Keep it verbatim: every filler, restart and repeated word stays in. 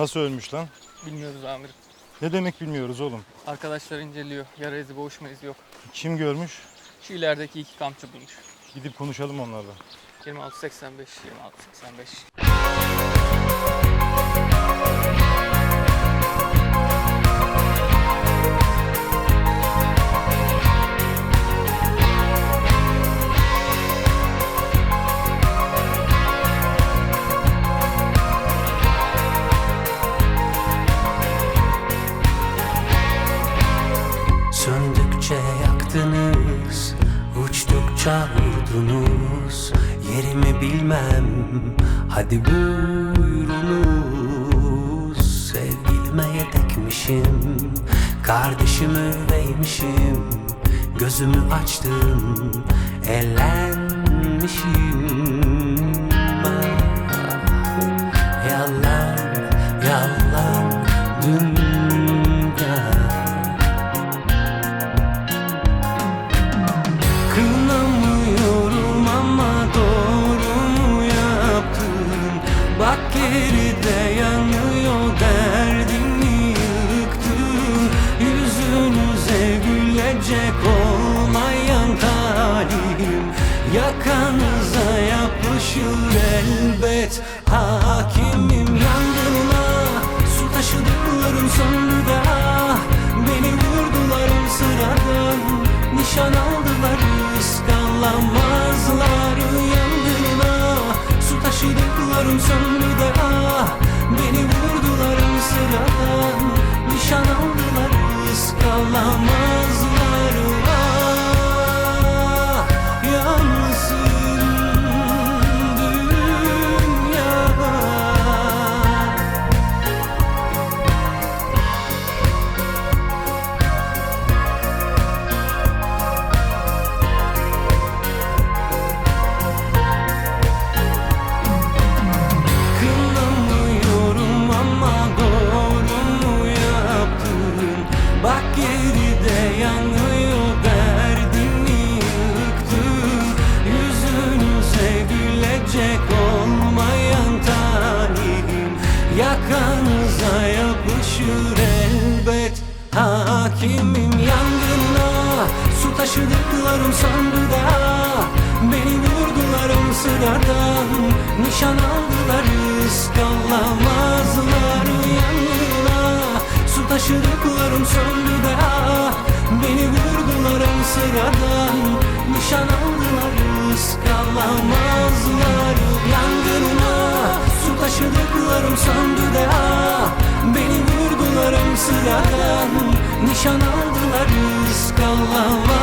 Nasıl ölmüş lan? Bilmiyoruz amirim. Ne demek bilmiyoruz oğlum. Arkadaşlar inceliyor. Yara izi, boğuşma izi yok. Kim görmüş? Şu ilerideki iki kampçı bulmuş. Gidip konuşalım onlarla. yirmi altı seksen beş, yirmi altı seksen beş. Söndükçe yaktınız, uçtukça vurdunuz. Yerimi bilmem, hadi buyurunuz. Sevgilime yedekmişim, kardeşimi üveymişim. Gözümü açtım, ellenmişim. Ah, yalan, yalan dünya. Kınamıyorum ama doğru mu yaptın? Bak geride yanıyor derdimi yıktın. Yüzünüze gülecek olmayan talim yakanıza yapışır elbet. Hakimim yangınına, su taşıdıklarım söndü de ah, beni vurdular sıradan. Nişan aldılar, ıskalamazlar yangınına. Su taşıdıklarım söndü de ah, beni vurdular sıradan. Nişan aldılar, ıskalamazlar. Ah, yansın dünya. Kınamıyorum ama doğru mu yaptın? Bak geride yanıyor derdimi yıktın. Yüzünüze gülecek olmayan talim yakanıza yapışır elbet. Hakimim yangına, su taşıdıklarım söndü de ah, beni vurdular sıradan. Nişan aldılar, ıskalamazlar yangına. Su taşıdıklarım söndü de ah, beni vurdular sıradan. Nişan aldılar, ıskalamazlar yangına. Su taşıdıklarım söndü de ah, beni vurdular sıradan. Nişan aldılar, ıskalamazlar.